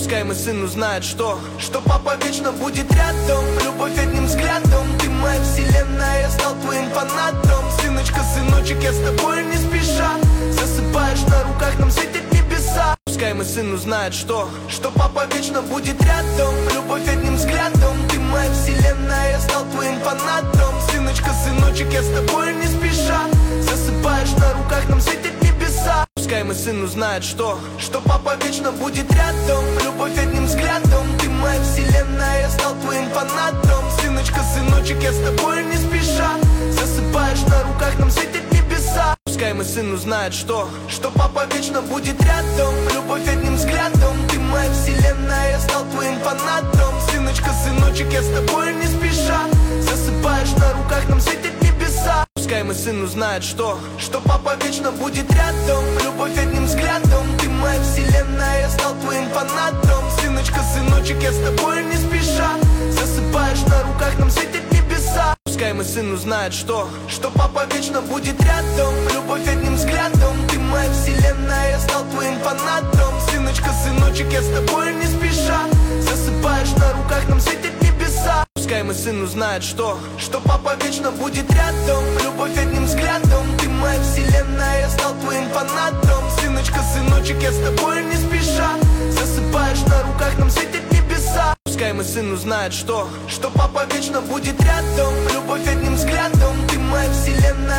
Пускай мой сын узнает, что папа вечно будет рядом. Любовь одним взглядом, ты моя вселенная, я стал твоим фанатом. Сыночка, сыночек, я с тобой не спеша. Засыпаешь на руках, нам светят небеса. Пускай мой сын узнает, что папа вечно будет рядом. Любовь одним взглядом, ты моя вселенная, я стал твоим фанатом. Сыночка, сыночек, я с тобой не спеша. Засыпаешь на руках, нам светят небеса. Пускай мой сын узнает, что папа вечно будет рядом. Любовь одним взглядом, ты моя вселенная, я стал твоим фанатом. Сыночка, сыночек, я с тобой не спеша. Засыпаешь на руках, нам светят небеса. Пускай мой сын узнает, что папа вечно будет рядом. Любовь одним взглядом, ты моя вселенная, я стал твоим фанатом. Сыночка, сыночек, я с тобой не спеша. Засыпаешь на руках, нам светят небеса. Пускай мой сын узнает, что папа вечно будет рядом. Любовь одним взглядом, ты моя вселенная, я стал твоим фанатом. Сыночка, сыночек, я с тобой не спеша. Засыпаешь на руках, нам светят небеса. Пускай мой сын узнает, что папа вечно будет рядом. Любовь одним взглядом, ты моя вселенная, я стал твоим фанатом. Сыночка, сыночек, я с тобой не спеша. Засыпаешь на руках, нам светят небеса. Пускай мой сын узнает, что папа вечно будет рядом. Любовь одним взглядом, ты моя вселенная, я стал твоим фанатом. Сыночка, сыночек, я с тобой не спеша. Засыпаешь на руках, нам светят небеса. Пускай мой сын узнает, что папа вечно будет рядом. Любовь одним взглядом, ты моя вселенная.